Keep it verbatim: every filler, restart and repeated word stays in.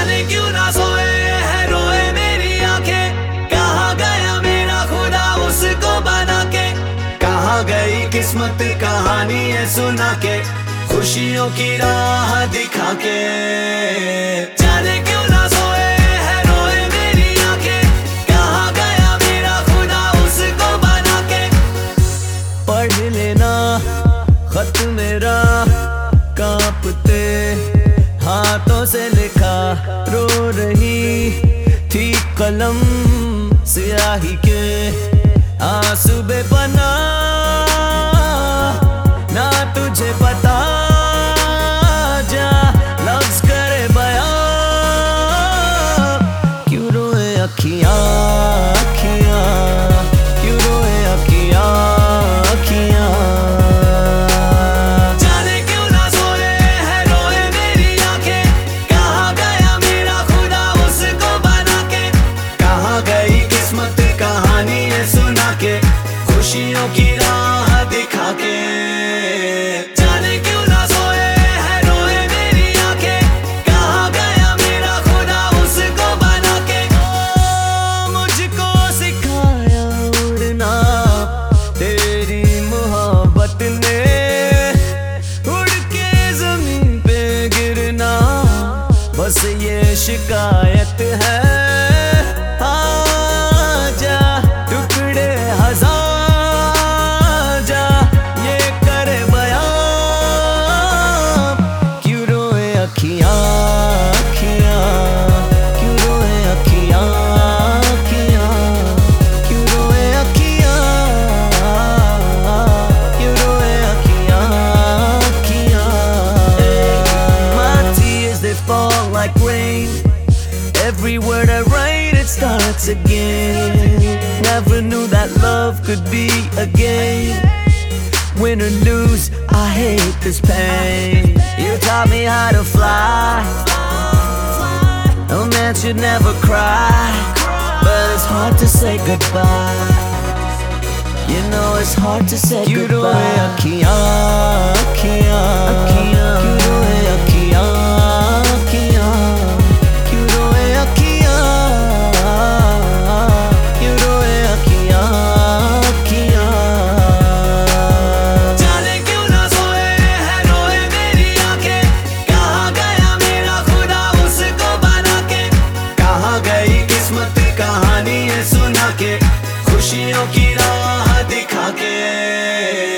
जाने क्यों ना सोए है रोए मेरी आंखें, कहाँ गया मेरा खुदा उसको बना के। कहाँ गई किस्मत कहानी है सुना के, खुशियों की राह दिखा के। जाने क्यों ना सोए है रोए मेरी आंखें, कहाँ गया मेरा खुदा उसको बना के। पढ़ लेना खत मेरा कांपते हाथों से लिखा, रो रही थी कलम स्याही के आंसू बेपना। ना तुझे पता जा लफ्ज करे बयां, क्यों रोए अखियां अखियां, क्यों रोए अखियां अखियां। जाने क्यों ना सोए है रोए मेरी आंखें, कहाँ गया मेरा खुदा उसको बना के। कहाँ गई किस्मत कहानी है सुना के, खुशियों की राह दिखा के। जाने क्यों ना सोए है रोए मेरी आंखें, कहाँ गया मेरा खुदा उसको बना के। ओ, मुझको सिखाया उड़ना तेरी मोहब्बत ने, उड़ के जमीन पे गिरना बस ये शिकायत है। आजा टुकड़े हजार जा ये करे बयां, क्यों रोए अखियां अखियां, क्यों रोए अखियां अखियां, क्यों रोए अखियां, क्यों रोए अखियां अखियां। My tears they fall like rain, every word I write it starts again. Never knew that love could be a game. Win or lose, I hate this pain. You taught me how to fly. A man should never cry, but it's hard to say goodbye. You know it's hard to say goodbye. क्यों रोए अखियां अखियां अखियां, क्यों रोए अखियां अखियां, क्यों रोए अखियां, क्यों रोए अखियां अखियां। जाने क्यों ना सोए है रोए मेरी आंखें, कहाँ गया मेरा खुदा उसको बना के। कहाँ गई किस्मत कहानी है सुना के, खुशियों की राह दिखा के।